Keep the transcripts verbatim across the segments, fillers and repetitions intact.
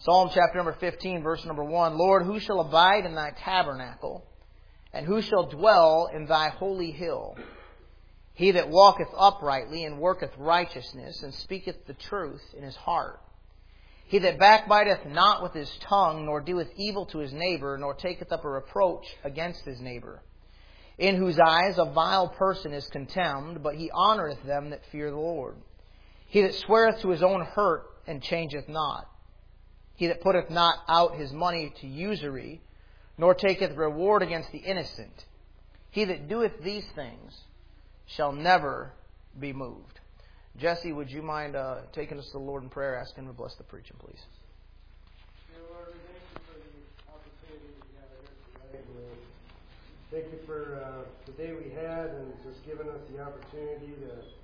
Psalm chapter number fifteen, verse number one. Lord, who shall abide in Thy tabernacle? And who shall dwell in Thy holy hill? He that walketh uprightly and worketh righteousness and speaketh the truth in his heart. He that backbiteth not with his tongue, nor doeth evil to his neighbor, nor taketh up a reproach against his neighbor. In whose eyes a vile person is contemned, but he honoureth them that fear the Lord. He that sweareth to his own hurt and changeth not. He that putteth not out his money to usury, nor taketh reward against the innocent. He that doeth these things shall never be moved. Jesse, would you mind uh, taking us to the Lord in prayer, asking Him to bless the preaching, please? Dear Lord, we thank you for the opportunity to gather here tonight. Thank you for uh, the day we had and just giving us the opportunity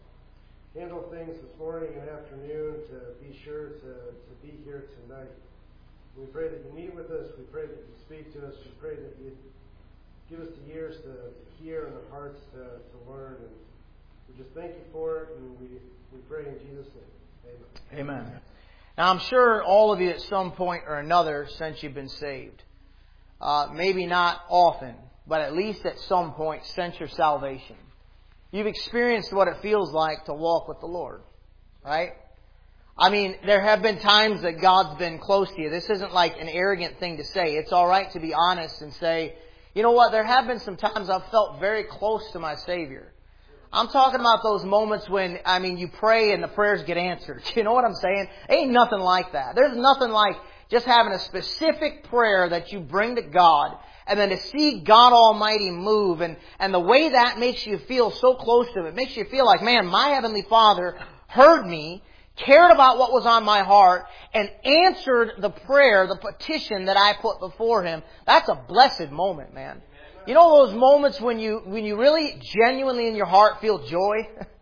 to handle things this morning and afternoon, to be sure to, to be here tonight. We pray that you meet with us. We pray that you speak to us. We pray that you give us the ears to hear and the hearts to, to learn. And we just thank you for it, and we, we pray in Jesus' name. Amen. Amen. Now, I'm sure all of you at some point or another, since you've been saved, uh, maybe not often, but at least at some point since your salvation, you've experienced what it feels like to walk with the Lord, right? I mean, there have been times that God's been close to you. This isn't like an arrogant thing to say. It's all right to be honest and say, you know what, there have been some times I've felt very close to my Savior. I'm talking about those moments when, I mean, you pray and the prayers get answered. You know what I'm saying? Ain't nothing like that. There's nothing like just having a specific prayer that you bring to God and then to see God Almighty move, and, and the way that makes you feel so close to Him. It makes you feel like, man, my Heavenly Father heard me, cared about what was on my heart, and answered the prayer, the petition that I put before Him. That's a blessed moment, man. You know those moments when you when you really genuinely in your heart feel joy?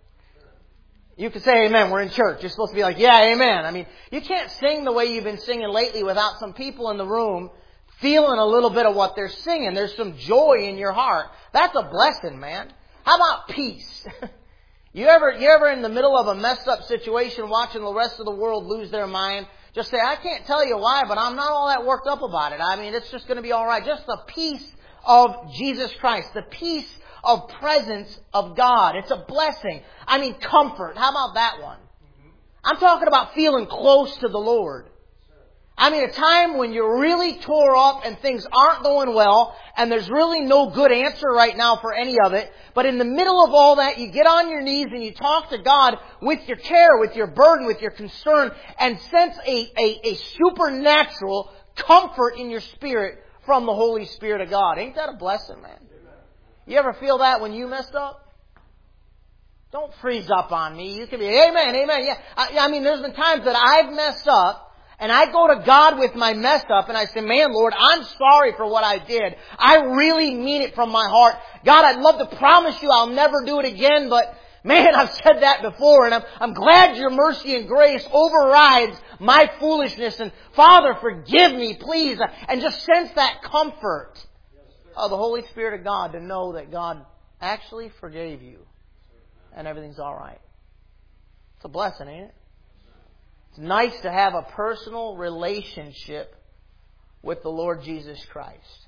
You can say amen. We're in church. You're supposed to be like, yeah, amen. I mean, you can't sing the way you've been singing lately without some people in the room feeling a little bit of what they're singing. There's some joy in your heart. That's a blessing, man. How about peace? You ever, you ever in the middle of a messed up situation watching the rest of the world lose their mind, just say, I can't tell you why, but I'm not all that worked up about it. I mean, it's just going to be all right. Just the peace of Jesus Christ, the peace of presence of God. It's a blessing. I mean, comfort. How about that one? I'm talking about feeling close to the Lord. I mean, a time when you're really tore up and things aren't going well and there's really no good answer right now for any of it. But in the middle of all that, you get on your knees and you talk to God with your care, with your burden, with your concern, and sense a, a, a supernatural comfort in your spirit from the Holy Spirit of God. Ain't that a blessing, man? You ever feel that when you messed up? Don't freeze up on me. You can be, amen, amen. Yeah, I, I mean, there's been times that I've messed up, and I go to God with my mess up and I say, man, Lord, I'm sorry for what I did. I really mean it from my heart. God, I'd love to promise you I'll never do it again, but man, I've said that before, and I'm, I'm glad your mercy and grace overrides my foolishness. And Father, forgive me, please. And just sense that comfort of the Holy Spirit of God to know that God actually forgave you and everything's all right. It's a blessing, ain't it? It's nice to have a personal relationship with the Lord Jesus Christ.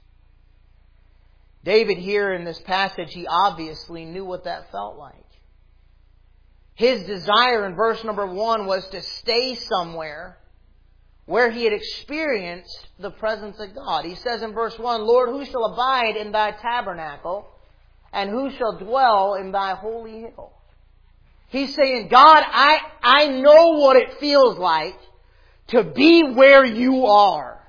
David here in this passage, he obviously knew what that felt like. His desire in verse number one was to stay somewhere where he had experienced the presence of God. He says in verse one, Lord, who shall abide in Thy tabernacle, and who shall dwell in Thy holy hill? He's saying, God, I, I know what it feels like to be where You are.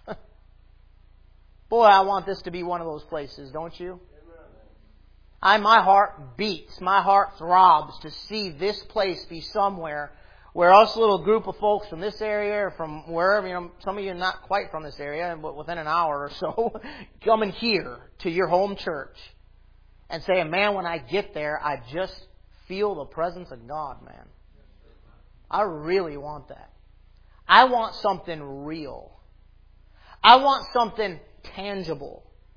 Boy, I want this to be one of those places, don't you? I, my heart beats, my heart throbs to see this place be somewhere where us little group of folks from this area or from wherever, you know, some of you are not quite from this area, but within an hour or so, coming here to your home church and saying, man, when I get there, I just feel the presence of God, man. I really want that. I want something real. I want something tangible.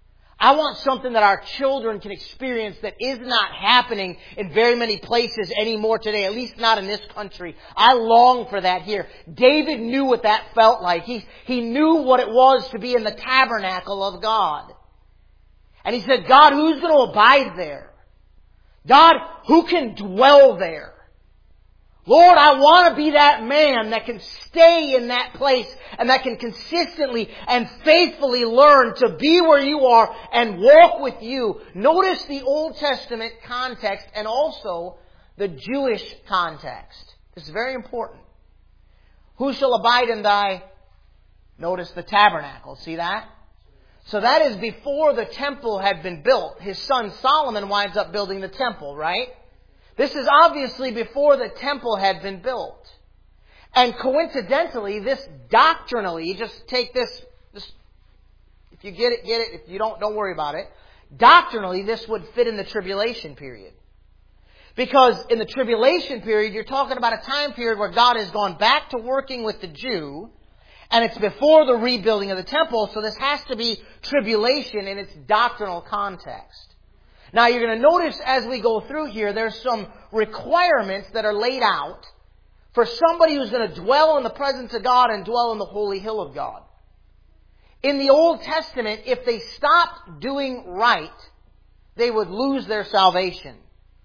I want something that our children can experience that is not happening in very many places anymore today, at least not in this country. I long for that here. David knew what that felt like. He, he knew what it was to be in the tabernacle of God. And he said, God, who's going to abide there? God, who can dwell there? Lord, I want to be that man that can stay in that place and that can consistently and faithfully learn to be where you are and walk with you. Notice the Old Testament context and also the Jewish context. This is very important. Who shall abide in thy, notice the tabernacle, see that? So that is before the temple had been built. His son Solomon winds up building the temple, right? This is obviously before the temple had been built. And coincidentally, this doctrinally, just take this, this, if you get it, get it. If you don't, don't worry about it. Doctrinally, this would fit in the tribulation period. Because in the tribulation period, you're talking about a time period where God has gone back to working with the Jew, and it's before the rebuilding of the temple, so this has to be tribulation in its doctrinal context. Now, you're going to notice as we go through here, there's some requirements that are laid out for somebody who's going to dwell in the presence of God and dwell in the holy hill of God. In the Old Testament, if they stopped doing right, they would lose their salvation.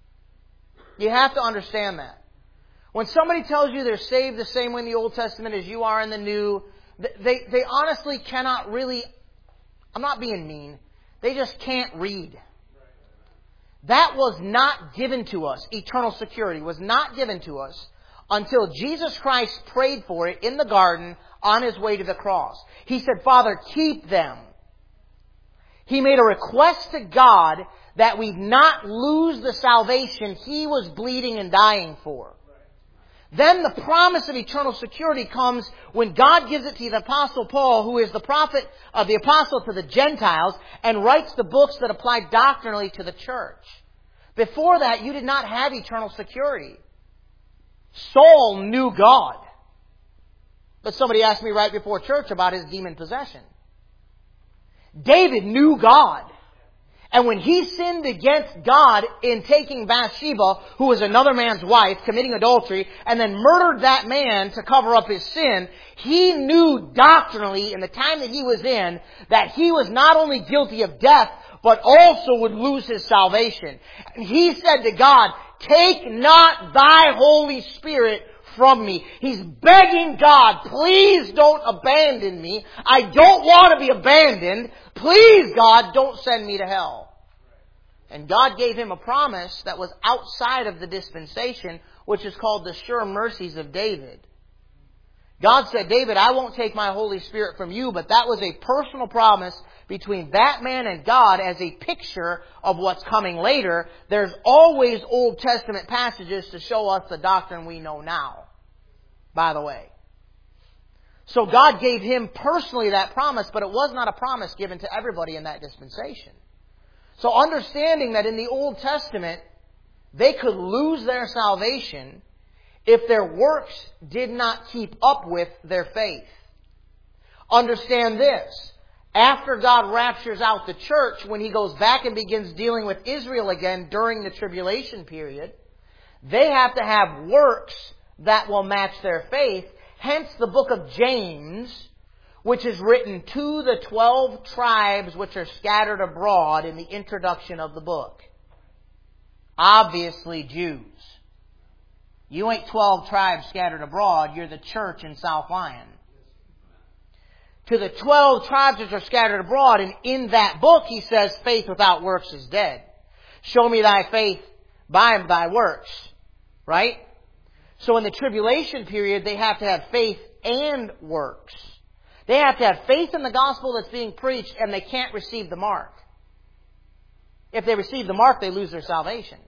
You have to understand that. When somebody tells you they're saved the same way in the Old Testament as you are in the New, they, they honestly cannot really, I'm not being mean, they just can't read. That was not given to us. Eternal security was not given to us until Jesus Christ prayed for it in the garden on His way to the cross. He said, Father, keep them. He made a request to God that we not lose the salvation He was bleeding and dying for. Then the promise of eternal security comes when God gives it to the Apostle Paul, who is the prophet of the apostle to the Gentiles, and writes the books that apply doctrinally to the church. Before that, you did not have eternal security. Saul knew God. But somebody asked me right before church about his demon possession. David knew God. And when he sinned against God in taking Bathsheba, who was another man's wife, committing adultery, and then murdered that man to cover up his sin, he knew doctrinally in the time that he was in that he was not only guilty of death, but also would lose his salvation. And he said to God, take not thy Holy Spirit from me. He's begging God, please don't abandon me. I don't want to be abandoned. Please, God, don't send me to hell. And God gave him a promise that was outside of the dispensation, which is called the sure mercies of David. God said, David, I won't take my Holy Spirit from you, but that was a personal promise between that man and God as a picture of what's coming later. There's always Old Testament passages to show us the doctrine we know now, by the way. So God gave him personally that promise, but it was not a promise given to everybody in that dispensation. So understanding that in the Old Testament, they could lose their salvation if their works did not keep up with their faith. Understand this. After God raptures out the church, when He goes back and begins dealing with Israel again during the tribulation period, they have to have works that will match their faith. Hence the book of James, which is written to the twelve tribes which are scattered abroad in the introduction of the book. Obviously Jews. You ain't twelve tribes scattered abroad, you're the church in South Lyon. To the twelve tribes which are scattered abroad, and in that book he says, faith without works is dead. Show me thy faith by thy works. Right? So in the tribulation period, they have to have faith and works. They have to have faith in the gospel that's being preached, and they can't receive the mark. If they receive the mark, they lose their salvation.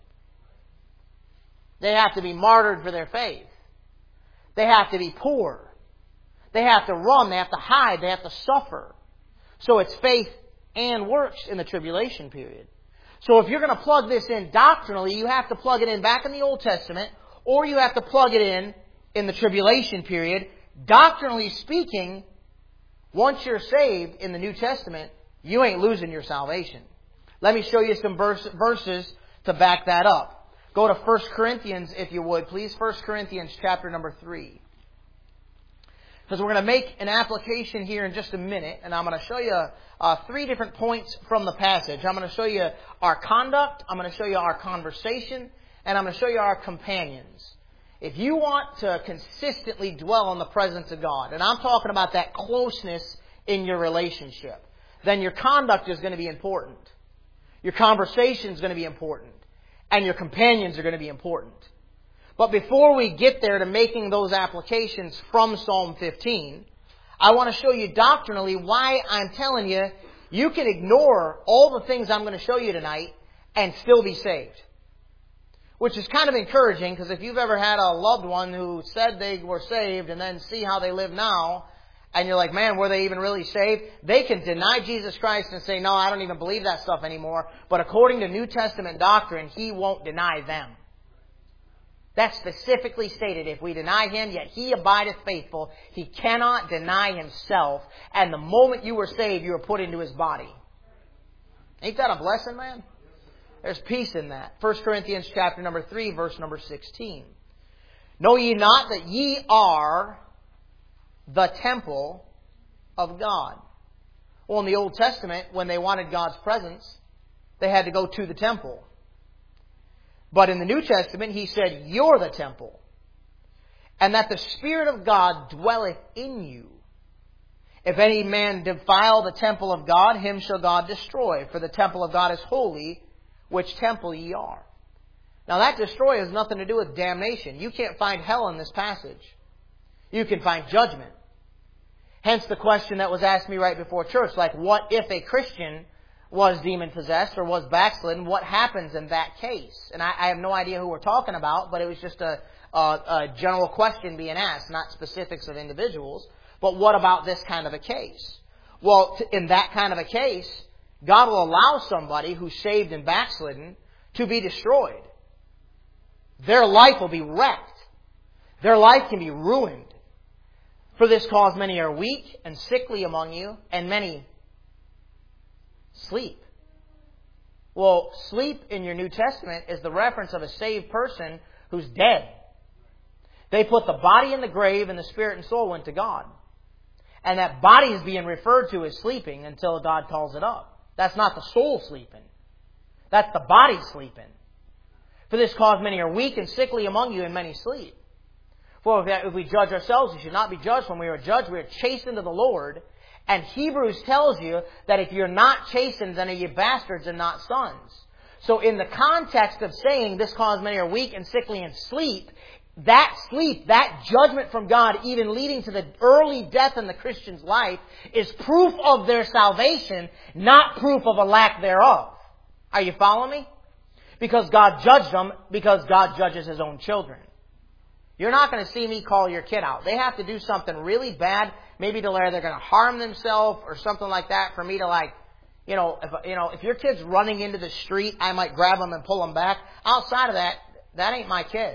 They have to be martyred for their faith. They have to be poor. They have to run. They have to hide. They have to suffer. So it's faith and works in the tribulation period. So if you're going to plug this in doctrinally, you have to plug it in back in the Old Testament, or you have to plug it in in the tribulation period. Doctrinally speaking, once you're saved in the New Testament, you ain't losing your salvation. Let me show you some verse, verses to back that up. Go to First Corinthians, if you would, please. First Corinthians chapter number three. Because we're going to make an application here in just a minute, and I'm going to show you uh, three different points from the passage. I'm going to show you our conduct, I'm going to show you our conversation, and I'm going to show you our companions. If you want to consistently dwell in the presence of God, and I'm talking about that closeness in your relationship, then your conduct is going to be important. Your conversation is going to be important. And your companions are going to be important. But before we get there to making those applications from Psalm fifteen, I want to show you doctrinally why I'm telling you you can ignore all the things I'm going to show you tonight and still be saved. Which is kind of encouraging, because if you've ever had a loved one who said they were saved and then see how they live now, and you're like, man, were they even really saved? They can deny Jesus Christ and say, no, I don't even believe that stuff anymore. But according to New Testament doctrine, He won't deny them. That's specifically stated. If we deny Him, yet He abideth faithful. He cannot deny Himself. And the moment you were saved, you were put into His body. Ain't that a blessing, man? There's peace in that. First Corinthians chapter number three, verse number sixteen. Know ye not that ye are the temple of God? Well, in the Old Testament, when they wanted God's presence, they had to go to the temple. But in the New Testament, He said, you're the temple, and that the Spirit of God dwelleth in you. If any man defile the temple of God, him shall God destroy. For the temple of God is holy, which temple ye are. Now that destroy has nothing to do with damnation. You can't find hell in this passage. You can find judgment. Hence the question that was asked me right before church, like, what if a Christian was demon-possessed or was backslidden? What happens in that case? And I, I have no idea who we're talking about, but it was just a, a, a general question being asked, not specifics of individuals. But what about this kind of a case? Well, in that kind of a case, God will allow somebody who's saved and backslidden to be destroyed. Their life will be wrecked. Their life can be ruined. For this cause many are weak and sickly among you, and many sleep. Well, sleep in your New Testament is the reference of a saved person who's dead. They put the body in the grave and the spirit and soul went to God. And that body is being referred to as sleeping until God calls it up. That's not the soul sleeping. That's the body sleeping. For this cause many are weak and sickly among you, and many sleep. For if we judge ourselves, we should not be judged. When we are judged, we are chastened to the Lord. And Hebrews tells you that if you're not chastened, then are you bastards and not sons. So in the context of saying this cause many are weak and sickly and sleep, that sleep, that judgment from God, even leading to the early death in the Christian's life, is proof of their salvation, not proof of a lack thereof. Are you following me? Because God judged them, because God judges His own children. You're not going to see me call your kid out. They have to do something really bad, maybe to where they're going to harm themselves or something like that, for me to like, you know, if you know, if your kid's running into the street, I might grab them and pull them back. Outside of that, that ain't my kid.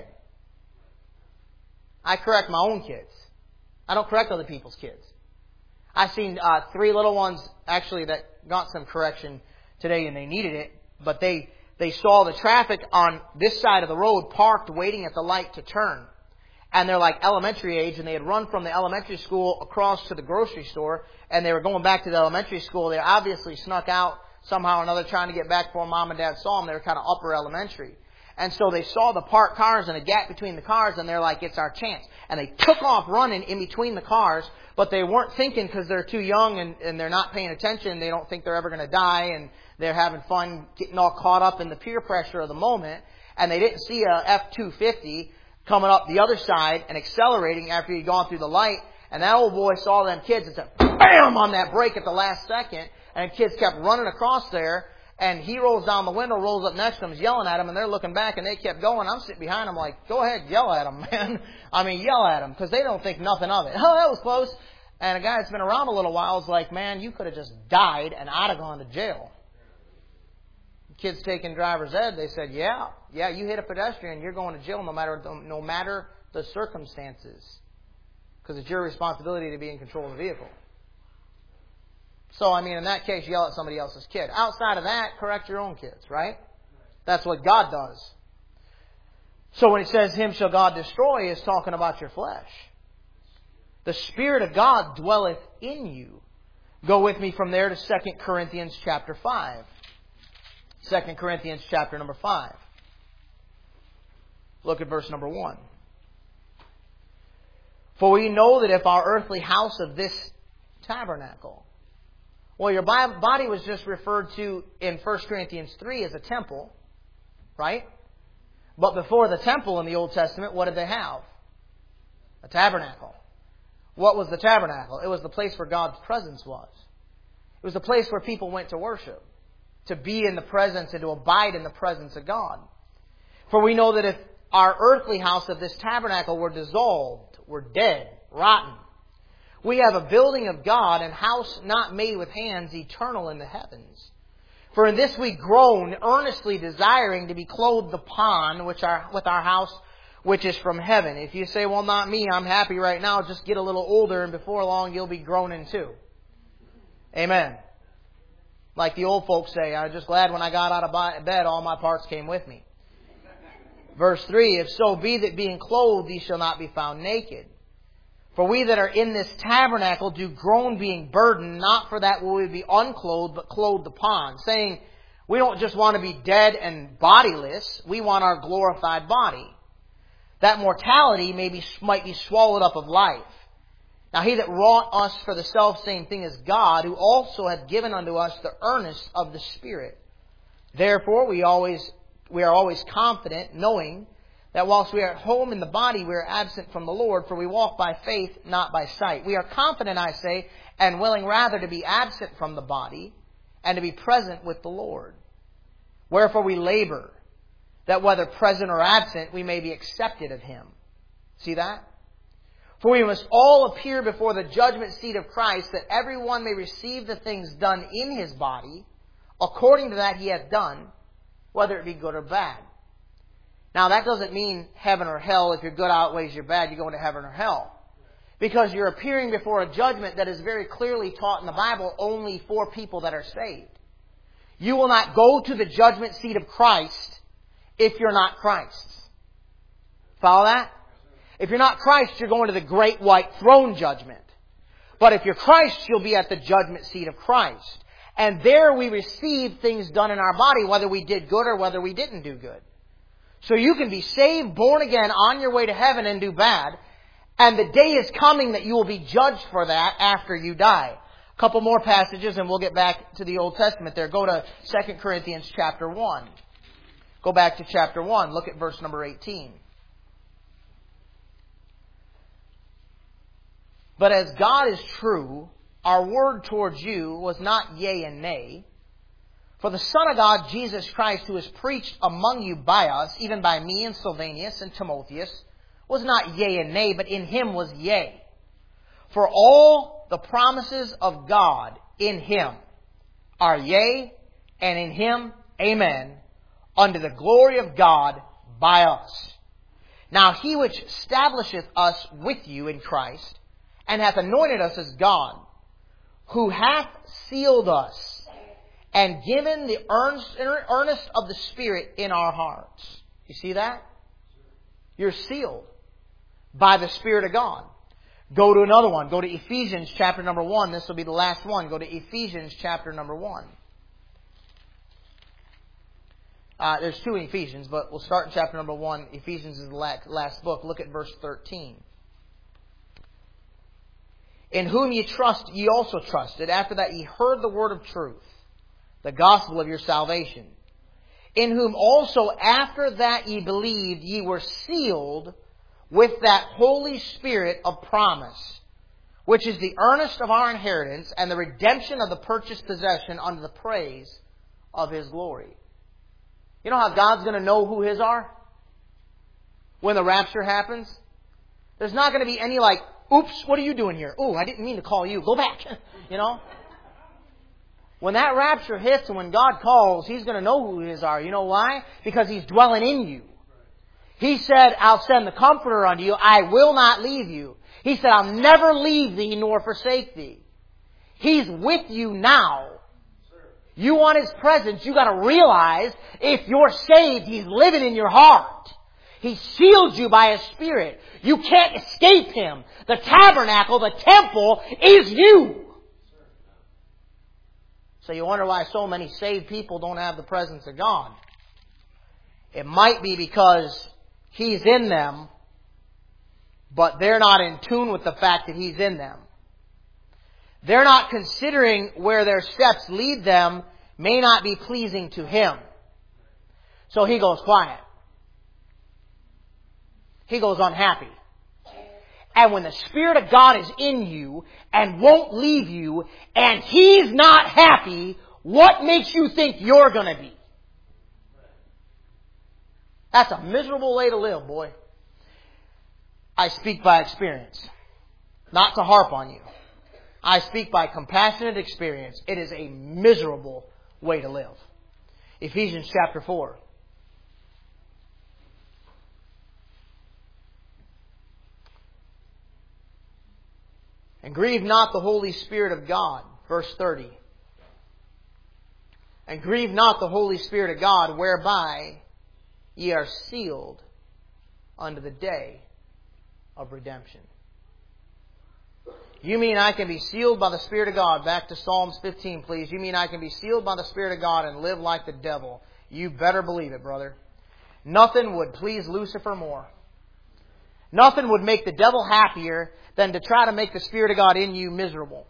I correct my own kids. I don't correct other people's kids. I've seen uh, three little ones actually that got some correction today, and they needed it, but they they saw the traffic on this side of the road parked, waiting at the light to turn. And they're like elementary age, and they had run from the elementary school across to the grocery store, and they were going back to the elementary school. They obviously snuck out somehow or another, trying to get back before mom and dad saw them. They were kind of upper elementary. And so they saw the parked cars and a gap between the cars, and they're like, it's our chance. And they took off running in between the cars, but they weren't thinking, because they're too young and, and they're not paying attention. They don't think they're ever going to die, and they're having fun getting all caught up in the peer pressure of the moment. And they didn't see a F two fifty coming up the other side and accelerating after he'd gone through the light. And that old boy saw them kids and said, bam, on that brake at the last second. And the kids kept running across there. And he rolls down the window, rolls up next to them, is yelling at them, and they're looking back, and they kept going. I'm sitting behind them like, go ahead, yell at them, man. I mean, yell at them, because they don't think nothing of it. Oh, that was close. And a guy that's been around a little while is like, man, you could have just died, and I'd have gone to jail. Kids taking driver's ed, they said, yeah, yeah, you hit a pedestrian, you're going to jail no matter no matter the circumstances, because it's your responsibility to be in control of the vehicle. So, I mean, in that case, yell at somebody else's kid. Outside of that, correct your own kids, right? That's what God does. So when it says, him shall God destroy, it's talking about your flesh. The Spirit of God dwelleth in you. Go with me from there to Second Corinthians chapter five. Second Corinthians chapter number five. Look at verse number one. For we know that if our earthly house of this tabernacle... Well, your body was just referred to in First Corinthians three as a temple, right? But before the temple in the Old Testament, what did they have? A tabernacle. What was the tabernacle? It was the place where God's presence was. It was the place where people went to worship, to be in the presence and to abide in the presence of God. For we know that if our earthly house of this tabernacle were dissolved, were dead, rotten, we have a building of God and house not made with hands, eternal in the heavens. For in this we groan, earnestly desiring to be clothed upon which our, with our house which is from heaven. If you say, well, not me, I'm happy right now, just get a little older and before long you'll be groaning too. Amen. Like the old folks say, I'm just glad when I got out of bed all my parts came with me. Verse three, if so be that being clothed ye shall not be found naked. For we that are in this tabernacle do groan being burdened, not for that will we be unclothed, but clothed upon. Saying, we don't just want to be dead and bodiless, we want our glorified body. That mortality may be, might be swallowed up of life. Now he that wrought us for the selfsame thing is God, who also hath given unto us the earnest of the Spirit. Therefore we always we are always confident, knowing that whilst we are at home in the body, we are absent from the Lord, for we walk by faith, not by sight. We are confident, I say, and willing rather to be absent from the body, and to be present with the Lord. Wherefore we labor, that whether present or absent, we may be accepted of Him. See that? For we must all appear before the judgment seat of Christ, that every one may receive the things done in his body, according to that he hath done, whether it be good or bad. Now that doesn't mean heaven or hell. If your good outweighs your bad, you go into heaven or hell. Because you're appearing before a judgment that is very clearly taught in the Bible only for people that are saved. You will not go to the judgment seat of Christ if you're not Christ's. Follow that? If you're not Christ, you're going to the great white throne judgment. But if you're Christ, you'll be at the judgment seat of Christ. And there we receive things done in our body, whether we did good or whether we didn't do good. So you can be saved, born again, on your way to heaven and do bad. And the day is coming that you will be judged for that after you die. A couple more passages and we'll get back to the Old Testament there. Go to Second Corinthians chapter one. Go back to chapter one. Look at verse number eighteen. But as God is true, our word towards you was not yea and nay. For the Son of God, Jesus Christ, who is preached among you by us, even by me and Silvanus and Timotheus, was not yea and nay, but in Him was yea. For all the promises of God in Him are yea, and in Him, amen, unto the glory of God by us. Now He which establisheth us with you in Christ, and hath anointed us as God, who hath sealed us, and given the earnest, earnest of the Spirit in our hearts. You see that? You're sealed by the Spirit of God. Go to another one. Go to Ephesians chapter number one. This will be the last one. Go to Ephesians chapter number one. Uh, there's two in Ephesians, but we'll start in chapter number one. Ephesians is the last book. Look at verse thirteen. In whom ye trust, ye also trusted, after that ye heard the word of truth, the gospel of your salvation. In whom also after that ye believed, ye were sealed with that Holy Spirit of promise, which is the earnest of our inheritance and the redemption of the purchased possession unto the praise of His glory. You know how God's going to know who His are? When the rapture happens? There's not going to be any like, oops, what are you doing here? Oh, I didn't mean to call you. Go back. You know? When that rapture hits and when God calls, He's going to know who His are. You know why? Because He's dwelling in you. He said, I'll send the Comforter unto you. I will not leave you. He said, I'll never leave thee nor forsake thee. He's with you now. You want His presence, you got to realize if you're saved, He's living in your heart. He seals you by His Spirit. You can't escape Him. The tabernacle, the temple, is you. So you wonder why so many saved people don't have the presence of God. It might be because He's in them, but they're not in tune with the fact that He's in them. They're not considering where their steps lead them may not be pleasing to Him. So He goes quiet. He goes unhappy. And when the Spirit of God is in you and won't leave you and He's not happy, what makes you think you're going to be? That's a miserable way to live, boy. I speak by experience. Not to harp on you. I speak by compassionate experience. It is a miserable way to live. Ephesians chapter four. And grieve not the Holy Spirit of God. Verse thirty. And grieve not the Holy Spirit of God, whereby ye are sealed unto the day of redemption. You mean I can be sealed by the Spirit of God? Back to Psalms fifteen, please. You mean I can be sealed by the Spirit of God and live like the devil? You better believe it, brother. Nothing would please Lucifer more. Nothing would make the devil happier than to try to make the Spirit of God in you miserable.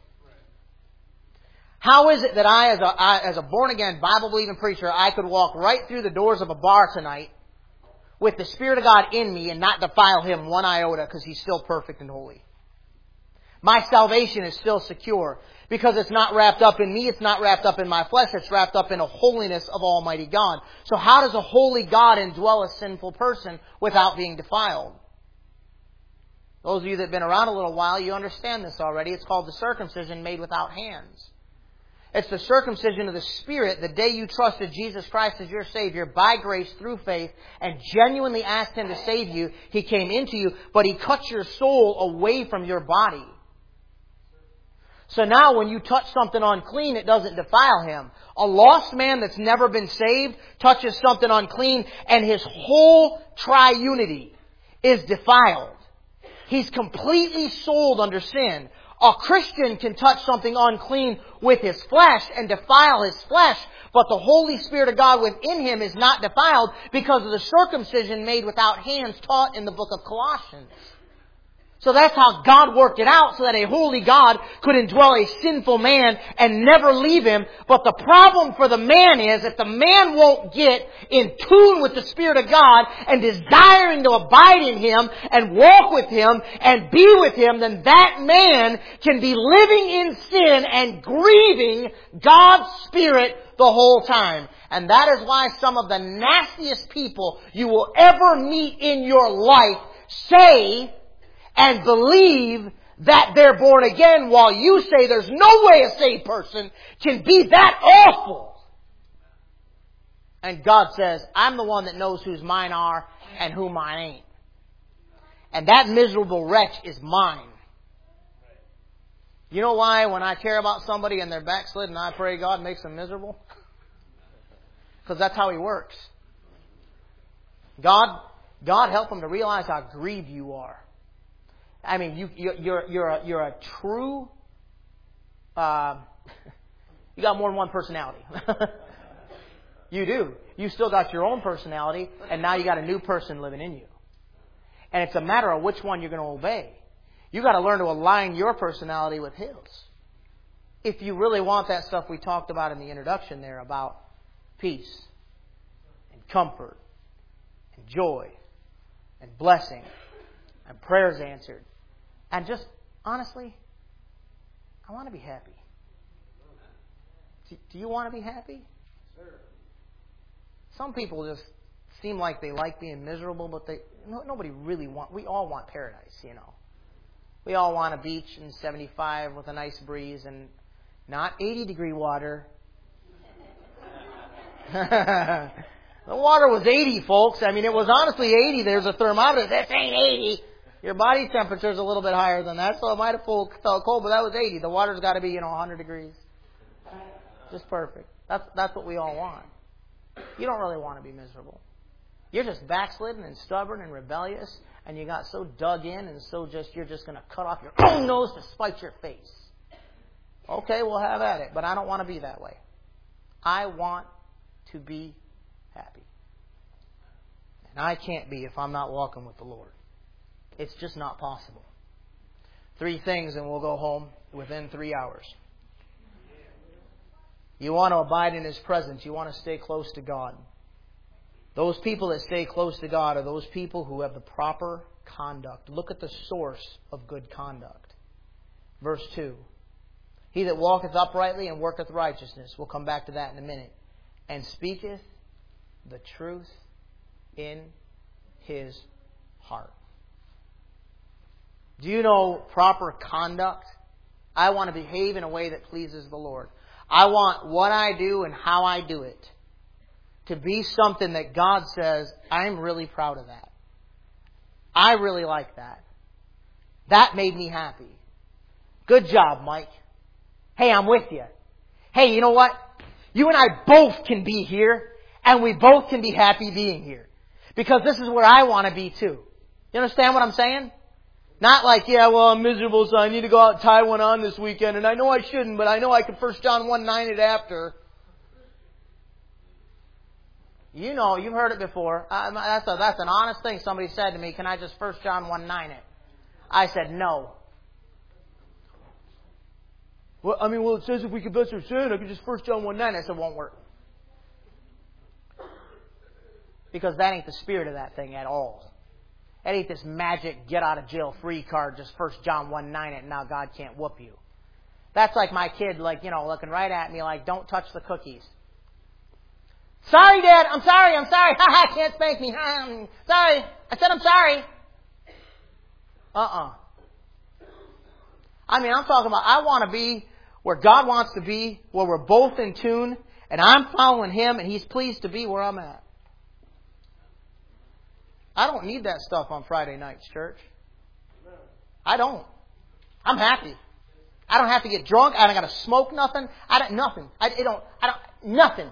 How is it that I, as a, I, as a born-again, Bible-believing preacher, I could walk right through the doors of a bar tonight with the Spirit of God in me and not defile Him one iota because He's still perfect and holy? My salvation is still secure because it's not wrapped up in me. It's not wrapped up in my flesh. It's wrapped up in a holiness of Almighty God. So how does a holy God indwell a sinful person without being defiled? Those of you that have been around a little while, you understand this already. It's called the circumcision made without hands. It's the circumcision of the Spirit the day you trusted Jesus Christ as your Savior by grace through faith and genuinely asked Him to save you. He came into you, but He cut your soul away from your body. So now when you touch something unclean, it doesn't defile him. A lost man that's never been saved touches something unclean and his whole triunity is defiled. He's completely sold under sin. A Christian can touch something unclean with his flesh and defile his flesh, but the Holy Spirit of God within him is not defiled because of the circumcision made without hands taught in the book of Colossians. So that's how God worked it out so that a holy God could indwell a sinful man and never leave him. But the problem for the man is if the man won't get in tune with the Spirit of God and desiring to abide in Him and walk with Him and be with Him, then that man can be living in sin and grieving God's Spirit the whole time. And that is why some of the nastiest people you will ever meet in your life say and believe that they're born again, while you say there's no way a saved person can be that awful. And God says, I'm the one that knows whose mine are and who mine ain't. And that miserable wretch is mine. You know why when I care about somebody and they're backslidden, I pray God makes them miserable? Because that's how He works. God, God help them to realize how grieved you are. I mean, you, you, you're you're a, you're a true. Uh, you got more than one personality. You do. You still got your own personality, and now you got a new person living in you. And it's a matter of which one you're going to obey. You got to learn to align your personality with His. If you really want that stuff we talked about in the introduction there about peace and comfort and joy and blessing and prayers answered. And just, honestly, I want to be happy. Do, do you want to be happy? Sure. Some people just seem like they like being miserable, but they no, nobody really want. We all want paradise, you know. We all want a beach in seventy-five with a nice breeze and not eighty degree water. The water was eighty, folks. I mean, it was honestly eighty. There's a thermometer. This ain't eighty. Your body temperature is a little bit higher than that, so it might have felt cold, but that was eighty. The water's got to be, you know, one hundred degrees. Just perfect. That's that's what we all want. You don't really want to be miserable. You're just backslidden and stubborn and rebellious, and you got so dug in and so just, you're just going to cut off your own nose to spite your face. Okay, we'll have at it, but I don't want to be that way. I want to be happy. And I can't be if I'm not walking with the Lord. It's just not possible. Three things and we'll go home within three hours. You want to abide in His presence. You want to stay close to God. Those people that stay close to God are those people who have the proper conduct. Look at the source of good conduct. Verse two. He that walketh uprightly and worketh righteousness. We'll come back to that in a minute. And speaketh the truth in his heart. Do you know proper conduct? I want to behave in a way that pleases the Lord. I want what I do and how I do it to be something that God says, I'm really proud of that. I really like that. That made me happy. Good job, Mike. Hey, I'm with you. Hey, you know what? You and I both can be here, and we both can be happy being here. Because this is where I want to be too. You understand what I'm saying? Not like, yeah, well, I'm miserable, so I need to go out and tie one on this weekend, and I know I shouldn't, but I know I can First John one nine it after. You know, you've heard it before. Uh, that's, a, that's an honest thing. Somebody said to me, can I just First John one nine it? I said, no. Well, I mean, well, it says if we confess our sin, I can just First John one nine. I said, it won't work. Because that ain't the spirit of that thing at all. That ain't this magic get-out-of-jail-free card, just First John one nine it, and now God can't whoop you. That's like my kid, like, you know, looking right at me like, don't touch the cookies. Sorry, Dad. I'm sorry. I'm sorry. Ha ha. Can't spank me. I'm sorry. I said I'm sorry. Uh-uh. I mean, I'm talking about I want to be where God wants to be, where we're both in tune, and I'm following Him, and He's pleased to be where I'm at. I don't need that stuff on Friday nights, church. I don't. I'm happy. I don't have to get drunk. I don't got to smoke nothing. I don't nothing. I it don't. I don't nothing.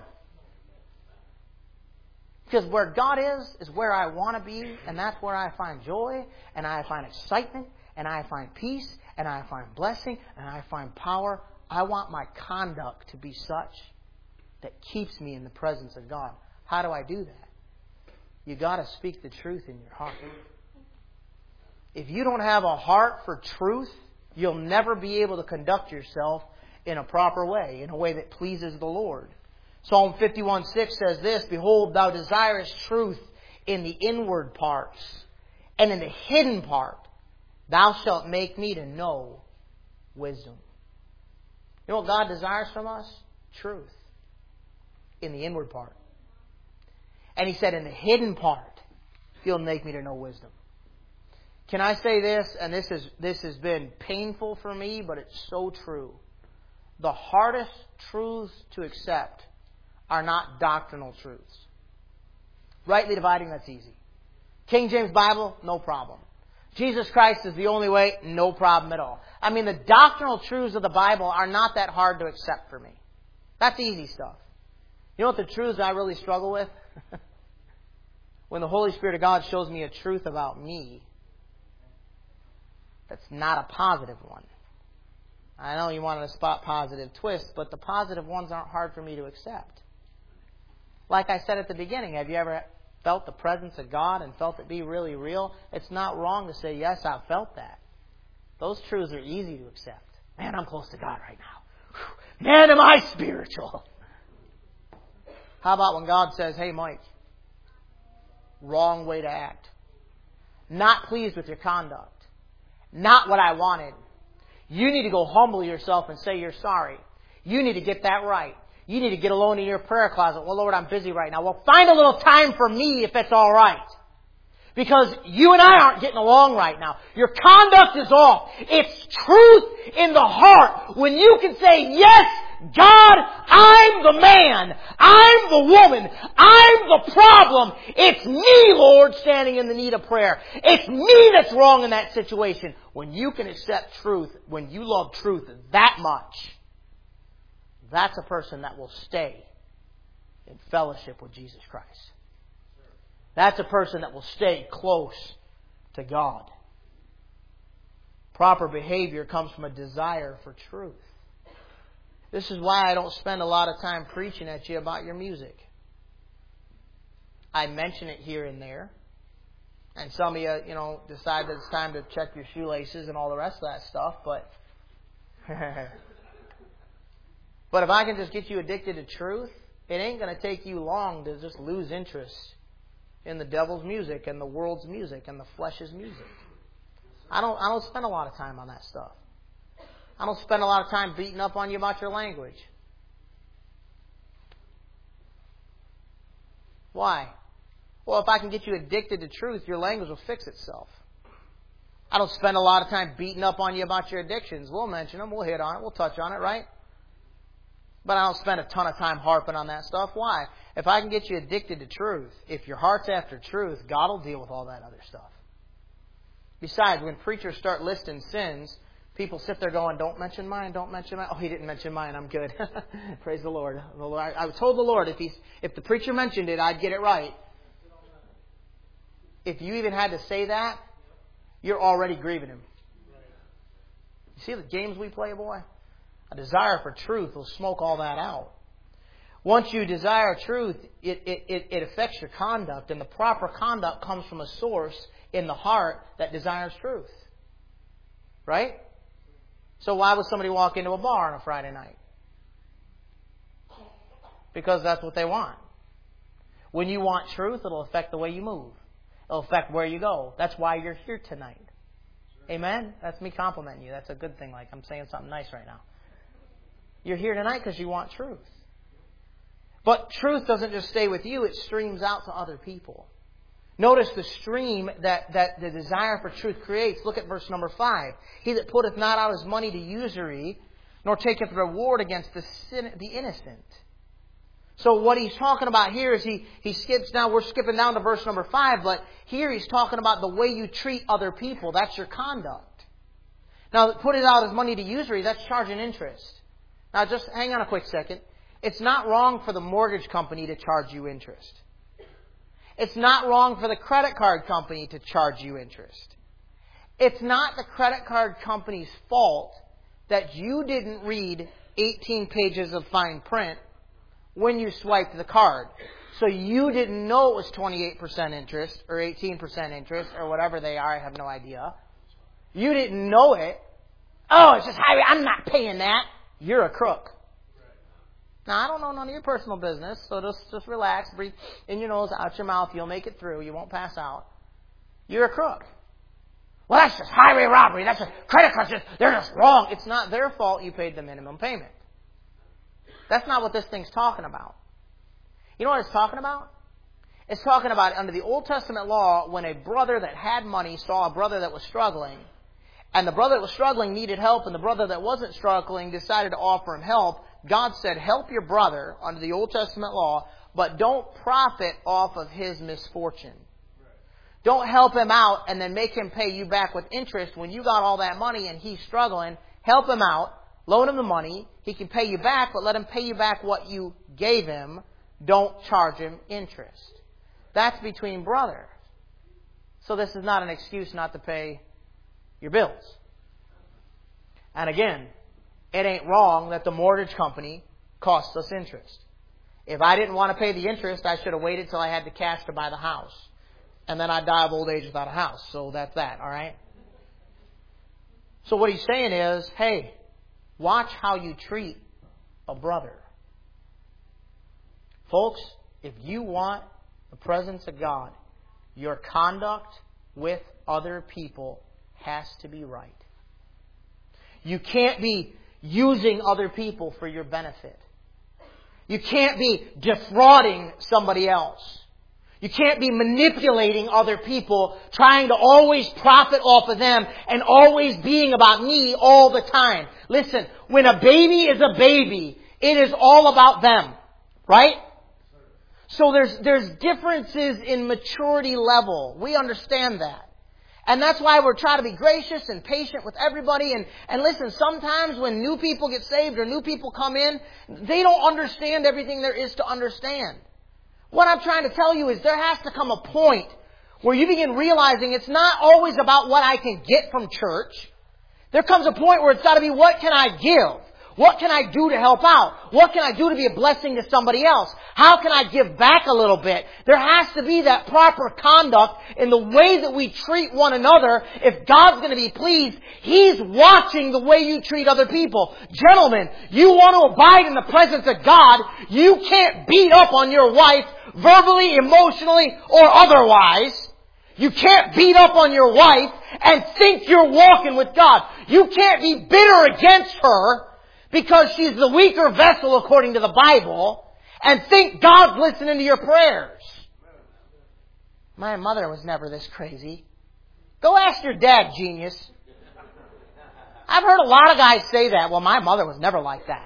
Because where God is, is where I want to be, and that's where I find joy, and I find excitement, and I find peace, and I find blessing, and I find power. I want my conduct to be such that keeps me in the presence of God. How do I do that? You got to speak the truth in your heart. If you don't have a heart for truth, you'll never be able to conduct yourself in a proper way, in a way that pleases the Lord. Psalm fifty-one six says this, behold, thou desirest truth in the inward parts, and in the hidden part thou shalt make me to know wisdom. You know what God desires from us? Truth. In the inward part. And He said, in the hidden part, He'll make me to know wisdom. Can I say this? And this is this has been painful for me, but it's so true. The hardest truths to accept are not doctrinal truths. Rightly dividing, that's easy. King James Bible, no problem. Jesus Christ is the only way, no problem at all. I mean, the doctrinal truths of the Bible are not that hard to accept for me. That's easy stuff. You know what the truths I really struggle with? When the Holy Spirit of God shows me a truth about me that's not a positive one. I know you wanted to spot positive twists, but the positive ones aren't hard for me to accept. Like I said at the beginning, have you ever felt the presence of God and felt it be really real? It's not wrong to say, yes, I've felt that. Those truths are easy to accept. Man, I'm close to God right now. Whew. Man, am I spiritual. How about when God says, hey, Mike, wrong way to act. Not pleased with your conduct. Not what I wanted. You need to go humble yourself and say you're sorry. You need to get that right. You need to get alone in your prayer closet. Well, Lord, I'm busy right now. Well, find a little time for me if it's all right. Because you and I aren't getting along right now. Your conduct is off. It's truth in the heart. When you can say, yes, God, I'm the man. I'm the woman. I'm the problem. It's me, Lord, standing in the need of prayer. It's me that's wrong in that situation. When you can accept truth, when you love truth that much, that's a person that will stay in fellowship with Jesus Christ. That's a person that will stay close to God. Proper behavior comes from a desire for truth. This is why I don't spend a lot of time preaching at you about your music. I mention it here and there. And some of you, you know, decide that it's time to check your shoelaces and all the rest of that stuff. But, but if I can just get you addicted to truth, it ain't going to take you long to just lose interest in the devil's music and the world's music and the flesh's music. I don't, I don't spend a lot of time on that stuff. I don't spend a lot of time beating up on you about your language. Why? Well, if I can get you addicted to truth, your language will fix itself. I don't spend a lot of time beating up on you about your addictions. We'll mention them. We'll hit on it. We'll touch on it, right? But I don't spend a ton of time harping on that stuff. Why? If I can get you addicted to truth, if your heart's after truth, God will deal with all that other stuff. Besides, when preachers start listing sins, people sit there going, don't mention mine, don't mention mine. Oh, he didn't mention mine, I'm good. Praise the Lord. the Lord. I told the Lord if, he's, if the preacher mentioned it, I'd get it right. If you even had to say that, you're already grieving Him. You see the games we play, boy? A desire for truth will smoke all that out. Once you desire truth, it, it, it, it affects your conduct, and the proper conduct comes from a source in the heart that desires truth. Right? So why would somebody walk into a bar on a Friday night? Because that's what they want. When you want truth, it'll affect the way you move. It'll affect where you go. That's why you're here tonight. Amen? That's me complimenting you. That's a good thing. Like I'm saying something nice right now. You're here tonight because you want truth. But truth doesn't just stay with you. It streams out to other people. Notice the stream that, that the desire for truth creates. Look at verse number five. He that putteth not out his money to usury, nor taketh reward against the, sin, the innocent. So what he's talking about here is he, he skips down. We're skipping down to verse number five, but here he's talking about the way you treat other people. That's your conduct. Now, putting out his money to usury, that's charging interest. Now, just hang on a quick second. It's not wrong for the mortgage company to charge you interest. It's not wrong for the credit card company to charge you interest. It's not the credit card company's fault that you didn't read eighteen pages of fine print when you swiped the card. So you didn't know it was twenty-eight percent interest or eighteen percent interest or whatever they are. I have no idea. You didn't know it. Oh, it's just high. I'm not paying that. You're a crook. Now, I don't know none of your personal business, so just, just relax, breathe in your nose, out your mouth. You'll make it through. You won't pass out. You're a crook. Well, that's just highway robbery. That's just credit cards. Just, they're just wrong. It's not their fault you paid the minimum payment. That's not what this thing's talking about. You know what it's talking about? It's talking about under the Old Testament law, when a brother that had money saw a brother that was struggling, and the brother that was struggling needed help, and the brother that wasn't struggling decided to offer him help, God said, help your brother under the Old Testament law, but don't profit off of his misfortune. Don't help him out and then make him pay you back with interest when you got all that money and he's struggling. Help him out, loan him the money, he can pay you back, but let him pay you back what you gave him. Don't charge him interest. That's between brothers. So this is not an excuse not to pay your bills. And again, it ain't wrong that the mortgage company costs us interest. If I didn't want to pay the interest, I should have waited till I had the cash to buy the house. And then I'd die of old age without a house. So that's that, all right? So what he's saying is, hey, watch how you treat a brother. Folks, if you want the presence of God, your conduct with other people has to be right. You can't be using other people for your benefit. You can't be defrauding somebody else. You can't be manipulating other people, trying to always profit off of them and always being about me all the time. Listen, when a baby is a baby, It is all about them. Right? So there's, there's differences in maturity level. We understand that. And that's why we're trying to be gracious and patient with everybody. And, and listen, sometimes when new people get saved or new people come in, they don't understand everything there is to understand. What I'm trying to tell you is there has to come a point where you begin realizing it's not always about what I can get from church. There comes a point where it's got to be, what can I give? What can I do to help out? What can I do to be a blessing to somebody else? How can I give back a little bit? There has to be that proper conduct in the way that we treat one another. If God's going to be pleased, He's watching the way you treat other people. Gentlemen, you want to abide in the presence of God, you can't beat up on your wife verbally, emotionally, or otherwise. You can't beat up on your wife and think you're walking with God. You can't be bitter against her because she's the weaker vessel according to the Bible, and think God's listening to your prayers. My mother was never this crazy. Go ask your dad, genius. I've heard a lot of guys say that. Well, my mother was never like that.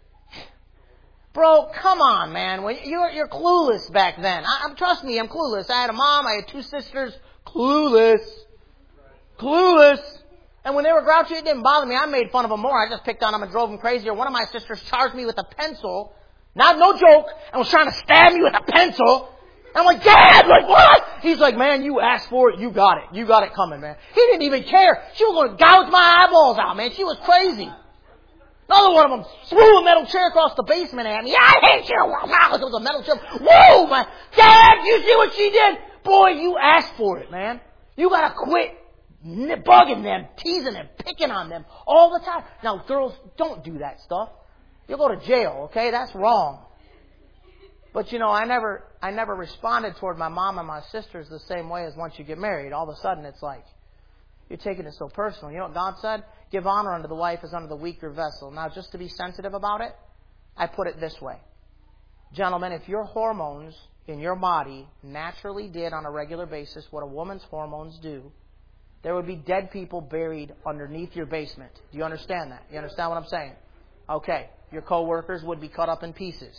Bro, come on, man. When you're, you're clueless back then. I, I'm, trust me, I'm clueless. I had a mom, I had two sisters. Clueless. Clueless. And when they were grouchy, it didn't bother me. I made fun of them more. I just picked on them and drove them crazy. Or one of my sisters charged me with a pencil. Not no joke. And was trying to stab me with a pencil. And I'm like, Dad, like what? He's like, man, you asked for it. You got it. You got it coming, man. He didn't even care. She was going to gouge my eyeballs out, man. She was crazy. Another one of them threw a metal chair across the basement at me. I hate you. Wow, it was a metal chair. Whoa, man. Dad, you see what she did? Boy, you asked for it, man. You got to quit bugging them, teasing them, picking on them all the time. Now, girls, don't do that stuff. You'll go to jail, okay? That's wrong. But, you know, I never I never responded toward my mom and my sisters the same way as once you get married. All of a sudden, it's like, you're taking it so personal. You know what God said? Give honor unto the wife as unto the weaker vessel. Now, just to be sensitive about it, I put it this way. Gentlemen, if your hormones in your body naturally did on a regular basis what a woman's hormones do, there would be dead people buried underneath your basement. Do you understand that? You understand what I'm saying? Okay. Your co-workers would be cut up in pieces.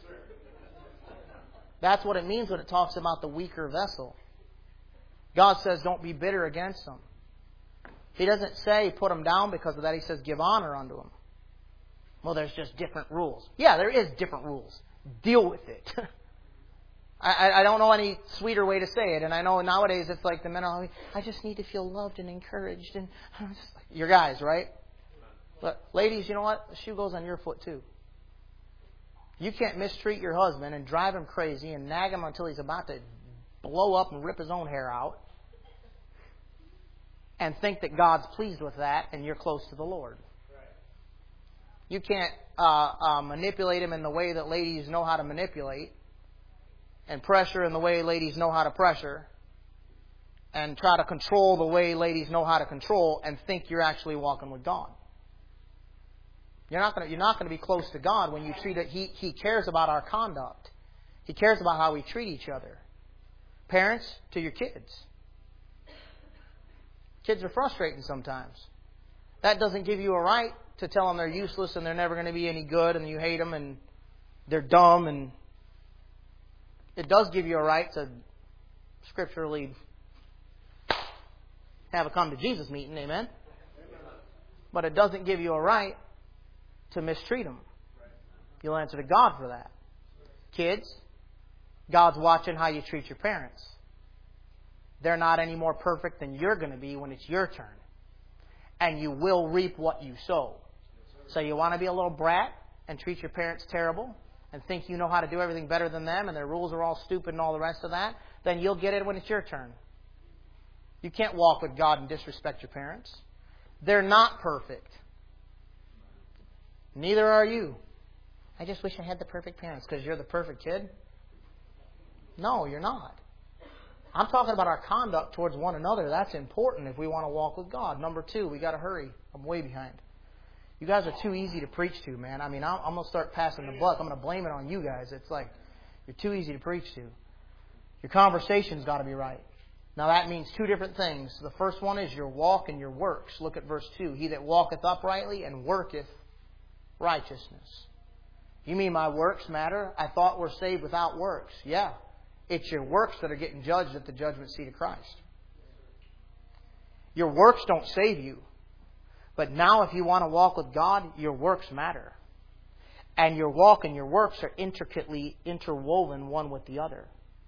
That's what it means when it talks about the weaker vessel. God says don't be bitter against them. He doesn't say put them down because of that. He says give honor unto them. Well, there's just different rules. Yeah, there is different rules. Deal with it. I, I don't know any sweeter way to say it. And I know nowadays it's like the men are, I just need to feel loved and encouraged. And I'm just like, you're guys, right? But ladies, you know what? The shoe goes on your foot too. You can't mistreat your husband and drive him crazy and nag him until he's about to blow up and rip his own hair out and think that God's pleased with that and you're close to the Lord. You can't uh, uh, manipulate him in the way that ladies know how to manipulate, and pressure in the way ladies know how to pressure, and try to control the way ladies know how to control, and think you're actually walking with God. You're not going to, you're not going to be close to God when you treat it. He, he cares about our conduct. He cares about how we treat each other. Parents, to your kids. Kids are frustrating sometimes. That doesn't give you a right to tell them they're useless and they're never going to be any good and you hate them and they're dumb. And it does give you a right to scripturally have a come to Jesus meeting, amen? But it doesn't give you a right to mistreat them. You'll answer to God for that. Kids, God's watching how you treat your parents. They're not any more perfect than you're going to be when it's your turn. And you will reap what you sow. So you want to be a little brat and treat your parents terrible and think you know how to do everything better than them and their rules are all stupid and all the rest of that, then you'll get it when it's your turn. You can't walk with God and disrespect your parents. They're not perfect. Neither are you. I just wish I had the perfect parents because you're the perfect kid. No, you're not. I'm talking about our conduct towards one another. That's important if we want to walk with God. Number two, we got to hurry. I'm way behind. You guys are too easy to preach to, man. I mean, I'm, I'm going to start passing the buck. I'm going to blame it on you guys. It's like you're too easy to preach to. Your conversation's got to be right. Now that means two different things. The first one is your walk and your works. Look at verse two. He that walketh uprightly and worketh righteousness. You mean my works matter? I thought we're saved without works. Yeah. It's your works that are getting judged at the judgment seat of Christ. Your works don't save you. But now if you want to walk with God, your works matter. And your walk and your works are intricately interwoven one with the other.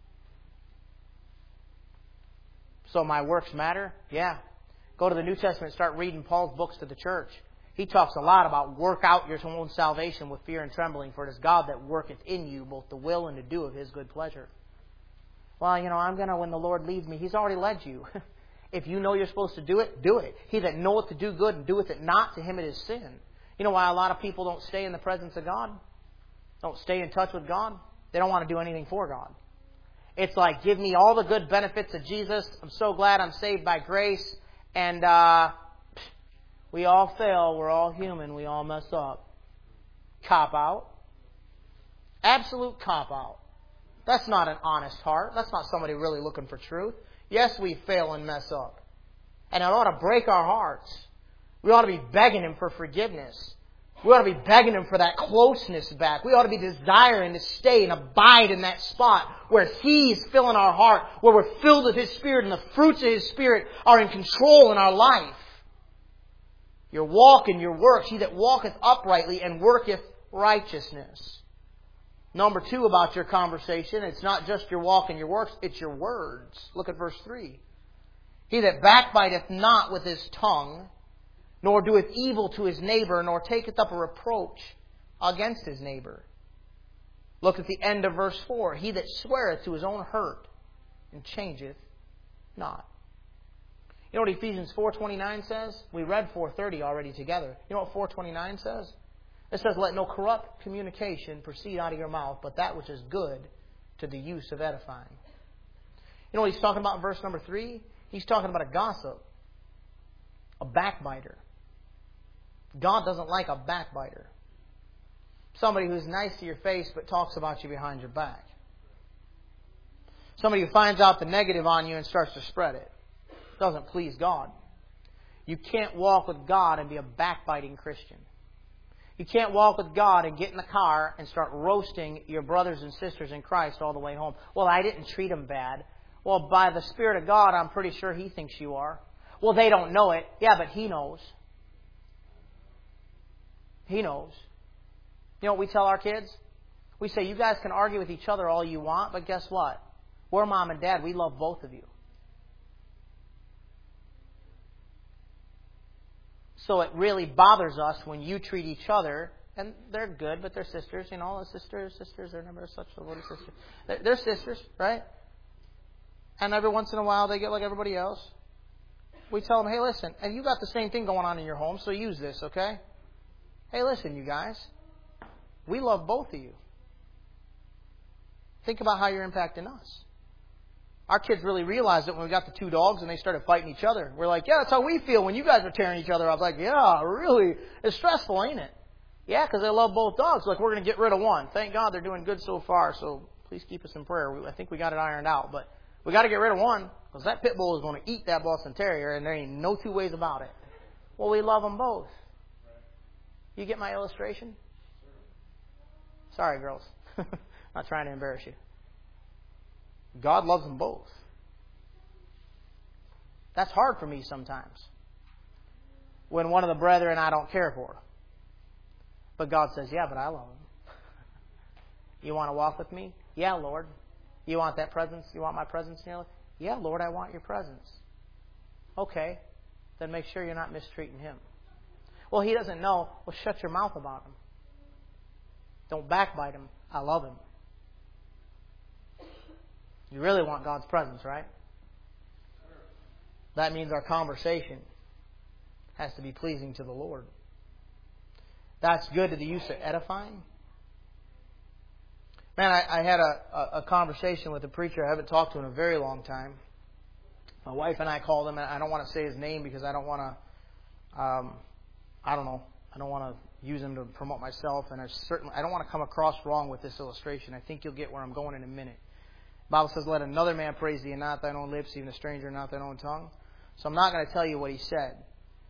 So my works matter? Yeah. Go to the New Testament and start reading Paul's books to the church. He talks a lot about work out your own salvation with fear and trembling, for it is God that worketh in you both the will and to do of His good pleasure. Well, you know, I'm going to, when the Lord leads me, He's already led you. If you know you're supposed to do it, do it. He that knoweth to do good and doeth it not, to him it is sin. You know why a lot of people don't stay in the presence of God? Don't stay in touch with God? They don't want to do anything for God. It's like, give me all the good benefits of Jesus. I'm so glad I'm saved by grace. And uh, we all fail. We're all human. We all mess up. Cop out. Absolute cop out. That's not an honest heart. That's not somebody really looking for truth. Yes, we fail and mess up. And it ought to break our hearts. We ought to be begging Him for forgiveness. We ought to be begging Him for that closeness back. We ought to be desiring to stay and abide in that spot where He's filling our heart, where we're filled with His Spirit and the fruits of His Spirit are in control in our life. Your walk and your works, he that walketh uprightly and worketh righteousness. Number two about your conversation, it's not just your walk and your works, it's your words. Look at verse three. He that backbiteth not with his tongue, nor doeth evil to his neighbor, nor taketh up a reproach against his neighbor. Look at the end of verse four. He that sweareth to his own hurt and changeth not. You know what Ephesians four twenty-nine says? We read four thirty already together. You know what four twenty-nine says? It says, let no corrupt communication proceed out of your mouth, but that which is good to the use of edifying. You know what he's talking about in verse number three? He's talking about a gossip, a backbiter. God doesn't like a backbiter. Somebody who's nice to your face but talks about you behind your back. Somebody who finds out the negative on you and starts to spread it. Doesn't please God. You can't walk with God and be a backbiting Christian. You can't walk with God and get in the car and start roasting your brothers and sisters in Christ all the way home. Well, I didn't treat them bad. Well, by the Spirit of God, I'm pretty sure He thinks you are. Well, they don't know it. Yeah, but He knows. He knows. You know what we tell our kids? We say, you guys can argue with each other all you want, but guess what? We're mom and dad. We love both of you. So it really bothers us when you treat each other, and they're good, but they're sisters, you know, sisters, sisters, they're never such a little sister. They're, they're sisters, right? And every once in a while they get like everybody else. We tell them, hey, listen, and you got the same thing going on in your home, so use this, okay? Hey, listen, you guys, we love both of you. Think about how you're impacting us. Our kids really realized it when we got the two dogs and they started fighting each other. We're like, yeah, that's how we feel when you guys are tearing each other up. Like, yeah, really? It's stressful, ain't it? Yeah, because they love both dogs. Like, we're going to get rid of one. Thank God they're doing good so far, so please keep us in prayer. I think we got it ironed out. But we got to get rid of one because that pit bull is going to eat that Boston Terrier and there ain't no two ways about it. Well, we love them both. You get my illustration? Sorry, girls. Not trying to embarrass you. God loves them both. That's hard for me sometimes. When one of the brethren I don't care for. But God says, yeah, but I love them. You want to walk with me? Yeah, Lord. You want that presence? You want my presence in your life? Yeah, Lord, I want your presence. Okay. Then make sure you're not mistreating him. Well, he doesn't know. Well, shut your mouth about him. Don't backbite him. I love him. You really want God's presence, right? That means our conversation has to be pleasing to the Lord. That's good to the use of edifying. Man, I, I had a, a, a conversation with a preacher I haven't talked to in a very long time. My wife and I called him, and I don't want to say his name because I don't want to, um, I don't know, I don't want to use him to promote myself, and I certainly I don't want to come across wrong with this illustration. I think you'll get where I'm going in a minute. The Bible says, let another man praise thee, and not thine own lips, even a stranger, not thine own tongue. So I'm not going to tell you what he said.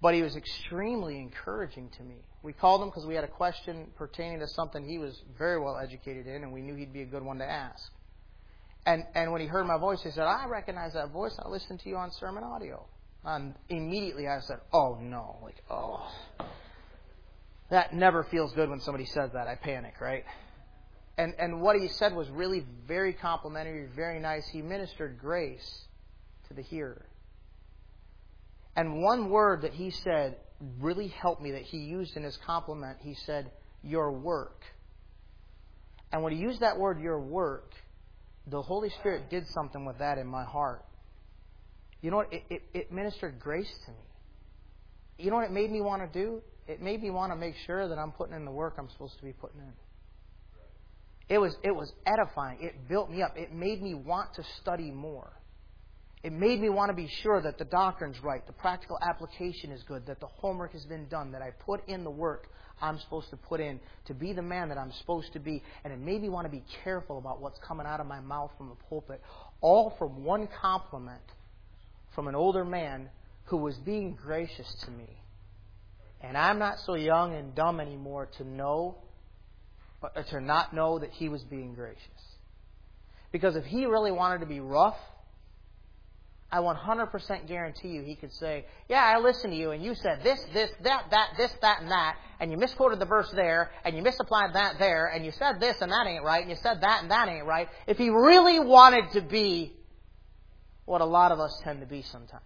But he was extremely encouraging to me. We called him because we had a question pertaining to something he was very well educated in, and we knew he'd be a good one to ask. And and when he heard my voice, he said, I recognize that voice. I listened to you on sermon audio. And immediately I said, oh no. Like, oh. That never feels good when somebody says that. I panic, right? And and what he said was really very complimentary, very nice. He ministered grace to the hearer. And one word that he said really helped me that he used in his compliment. He said, your work. And when he used that word, your work, the Holy Spirit did something with that in my heart. You know what? It, it, it ministered grace to me. You know what it made me want to do? It made me want to make sure that I'm putting in the work I'm supposed to be putting in. It was, it was edifying. It built me up. It made me want to study more. It made me want to be sure that the doctrine's right, the practical application is good, that the homework has been done, that I put in the work I'm supposed to put in to be the man that I'm supposed to be. And it made me want to be careful about what's coming out of my mouth from the pulpit. All from one compliment from an older man who was being gracious to me. And I'm not so young and dumb anymore to know, or to not know that he was being gracious. Because if he really wanted to be rough, I one hundred percent guarantee you he could say, yeah, I listened to you and you said this, this, that, that, this, that, and that, and you misquoted the verse there, and you misapplied that there, and you said this and that ain't right, and you said that and that ain't right. If he really wanted to be what a lot of us tend to be sometimes,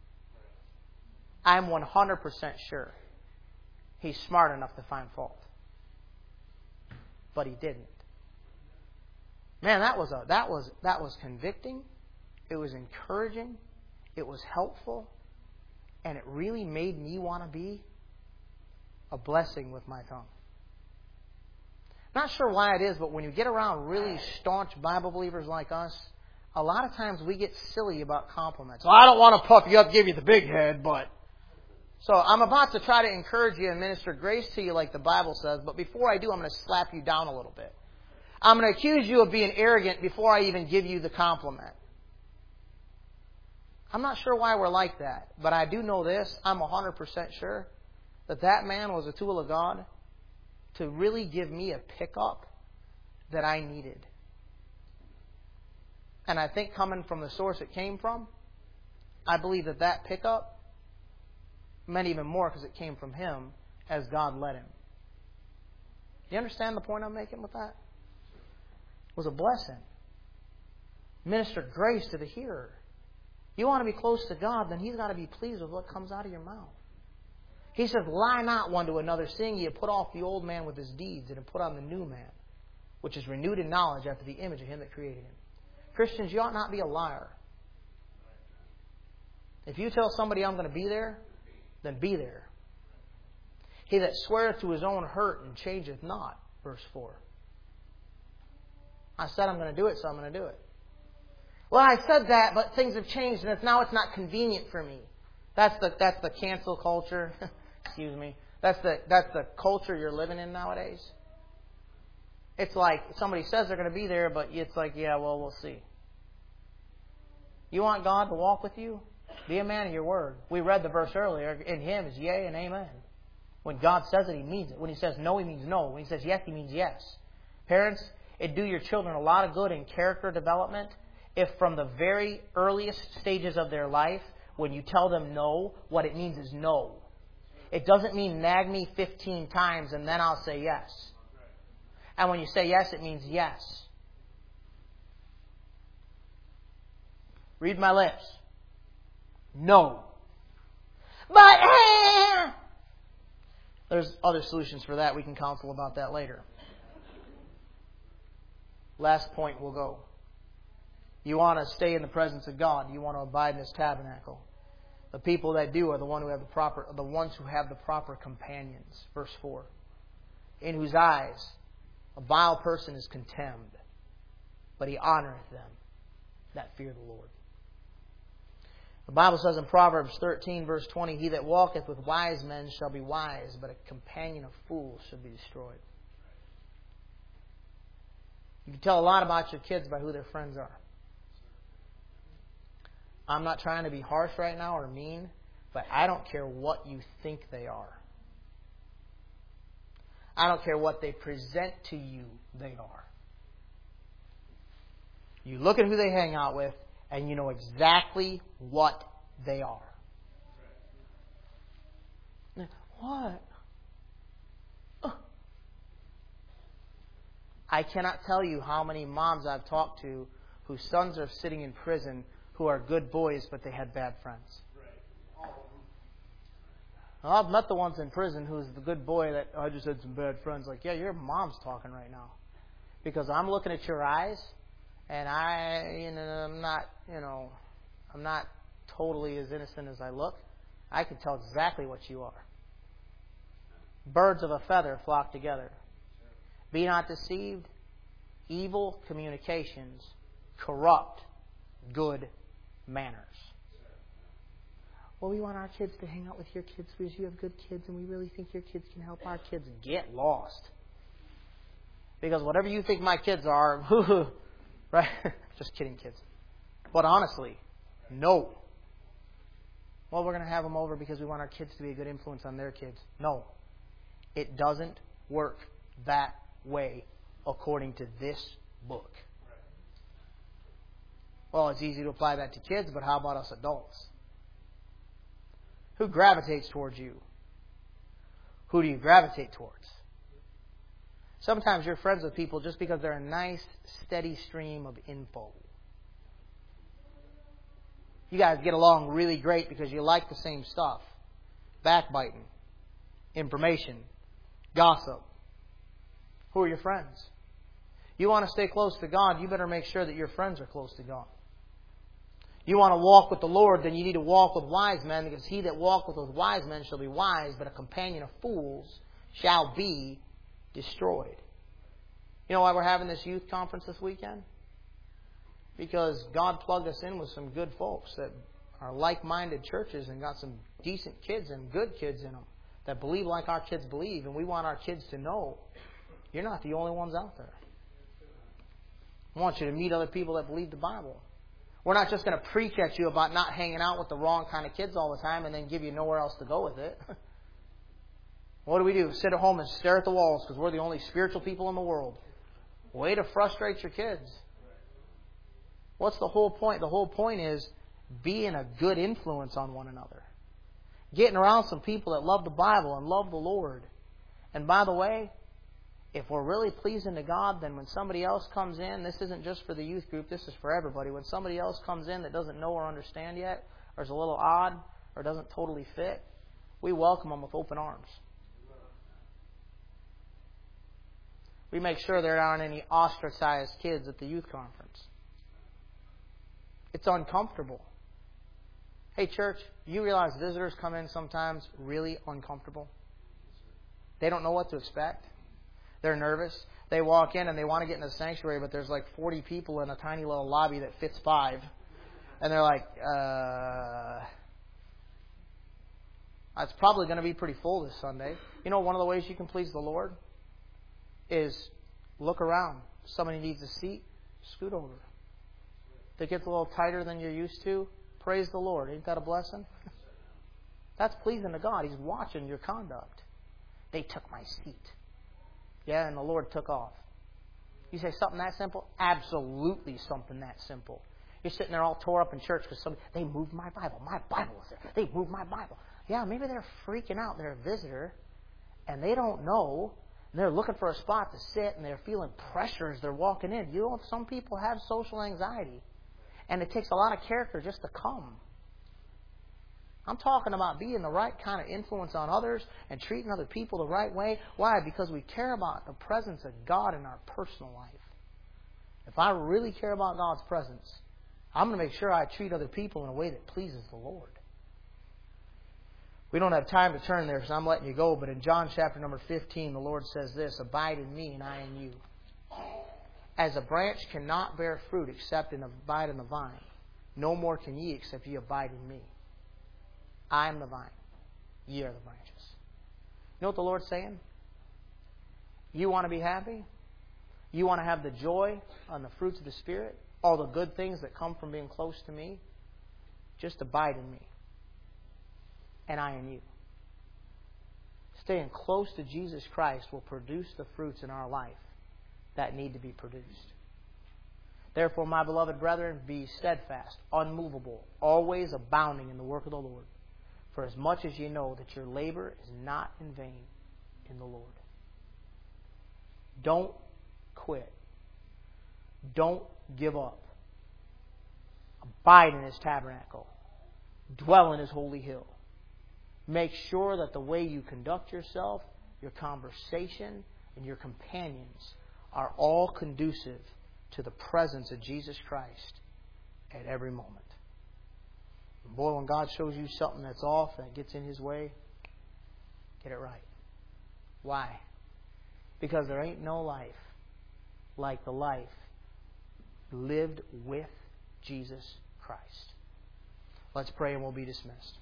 I'm one hundred percent sure he's smart enough to find fault. But he didn't. Man, that was a that was that was convicting. It was encouraging. It was helpful. And it really made me want to be a blessing with my tongue. Not sure why it is, but when you get around really staunch Bible believers like us, a lot of times we get silly about compliments. Well, I don't want to puff you up, give you the big head, but... So I'm about to try to encourage you and minister grace to you like the Bible says, but before I do, I'm going to slap you down a little bit. I'm going to accuse you of being arrogant before I even give you the compliment. I'm not sure why we're like that, but I do know this. I'm one hundred percent sure that that man was a tool of God to really give me a pickup that I needed. And I think coming from the source it came from, I believe that that pickup meant even more because it came from him as God led him. Do you understand the point I'm making with that? It was a blessing. Minister grace to the hearer. You want to be close to God, then He's got to be pleased with what comes out of your mouth. He says, lie not one to another, seeing ye have put off the old man with his deeds, and have put on the new man, which is renewed in knowledge after the image of Him that created him. Christians, you ought not be a liar. If you tell somebody I'm going to be there, then be there. He that sweareth to his own hurt and changeth not, verse four. I said I'm going to do it, so I'm going to do it. Well, I said that, but things have changed, and it's, now it's not convenient for me. That's the that's the cancel culture. Excuse me. That's the that's the culture you're living in nowadays. It's like somebody says they're going to be there, but it's like, yeah, well, we'll see. You want God to walk with you? Be a man of your word. We read the verse earlier. In Him is yea and amen. When God says it, He means it. When He says no, He means no. When He says yes, He means yes. Parents, it'd do your children a lot of good in character development if from the very earliest stages of their life, when you tell them no, what it means is no. It doesn't mean nag me fifteen times and then I'll say yes. And when you say yes, it means yes. Read my lips. No. But, eh. There's other solutions for that. We can counsel about that later. Last point we'll go. You want to stay in the presence of God. You want to abide in His tabernacle. The people that do are the one who have the proper, the ones who have the proper companions. Verse four. In whose eyes a vile person is contemned, but he honoreth them that fear the Lord. The Bible says in Proverbs thirteen, verse twenty, He that walketh with wise men shall be wise, but a companion of fools shall be destroyed. You can tell a lot about your kids by who their friends are. I'm not trying to be harsh right now or mean, But I don't care what you think they are. I don't care what they present to you they are. You look at who they hang out with, and you know exactly what they are. What? I cannot tell you how many moms I've talked to whose sons are sitting in prison who are good boys, but they had bad friends. Well, I've met the ones in prison who's the good boy that, oh, I just had some bad friends. Like, yeah, your mom's talking right now. Because I'm looking at your eyes, and I, you know, I'm not, you know, I'm not totally as innocent as I look. I can tell exactly what you are. Birds of a feather flock together. Be not deceived. Evil communications corrupt good manners. Well, we want our kids to hang out with your kids because you have good kids and we really think your kids can help our kids. Get lost. Because whatever you think my kids are, right? Just kidding, kids. But honestly, no. Well, we're going to have them over because we want our kids to be a good influence on their kids. No. It doesn't work that way according to this book. Well, it's easy to apply that to kids, but how about us adults? Who gravitates towards you? Who do you gravitate towards? Sometimes you're friends with people just because they're a nice, steady stream of info. You guys get along really great because you like the same stuff. Backbiting, information, gossip. Who are your friends? You want to stay close to God, you better make sure that your friends are close to God. You want to walk with the Lord, then you need to walk with wise men, because he that walketh with wise men shall be wise, but a companion of fools shall be destroyed. You know why we're having this youth conference this weekend? Because God plugged us in with some good folks that are like-minded churches and got some decent kids and good kids in them that believe like our kids believe, and we want our kids to know you're not the only ones out there. I want you to meet other people that believe the Bible. We're not just going to preach at you about not hanging out with the wrong kind of kids all the time and then give you nowhere else to go with it. What do we do? Sit at home and stare at the walls because we're the only spiritual people in the world. Way to frustrate your kids. What's the whole point? The whole point is being a good influence on one another. Getting around some people that love the Bible and love the Lord. And by the way, if we're really pleasing to God, then when somebody else comes in, this isn't just for the youth group, this is for everybody. When somebody else comes in that doesn't know or understand yet, or is a little odd, or doesn't totally fit, we welcome them with open arms. We make sure there aren't any ostracized kids at the youth conference. It's uncomfortable. Hey, church, you realize visitors come in sometimes really uncomfortable? They don't know what to expect. They're nervous. They walk in and they want to get in the sanctuary, but there's like forty people in a tiny little lobby that fits five. And they're like, uh, it's probably going to be pretty full this Sunday. You know, one of the ways you can please the Lord is look around. Somebody needs a seat, scoot over. If it gets a little tighter than you're used to, praise the Lord. Ain't that a blessing? That's pleasing to God. He's watching your conduct. They took my seat. Yeah, and the Lord took off. You say something that simple? Absolutely something that simple. You're sitting there all tore up in church because somebody, they moved my Bible. My Bible was there. They moved my Bible. Yeah, maybe they're freaking out. They're a visitor, and they don't know. And they're looking for a spot to sit, and they're feeling pressure as they're walking in. You know, some people have social anxiety, and it takes a lot of character just to come. I'm talking about being the right kind of influence on others and treating other people the right way. Why? Because we care about the presence of God in our personal life. If I really care about God's presence, I'm going to make sure I treat other people in a way that pleases the Lord. We don't have time to turn there, so I'm letting you go. But in John chapter number fifteen, the Lord says this, abide in me and I in you. As a branch cannot bear fruit except and abide in the vine, no more can ye except ye abide in me. I am the vine. Ye are the branches. You know what the Lord's saying? You want to be happy? You want to have the joy and the fruits of the Spirit? All the good things that come from being close to me? Just abide in me. and I in you. Staying close to Jesus Christ will produce the fruits in our life that need to be produced. Therefore, my beloved brethren, be steadfast, unmovable, always abounding in the work of the Lord. For as much as ye know that your labor is not in vain in the Lord. Don't quit. Don't give up. Abide in His tabernacle. Dwell in His holy hill. Make sure that the way you conduct yourself, your conversation, and your companions are all conducive to the presence of Jesus Christ at every moment. And boy, when God shows you something that's off, that gets in His way, get it right. Why? Because there ain't no life like the life lived with Jesus Christ. Let's pray and we'll be dismissed.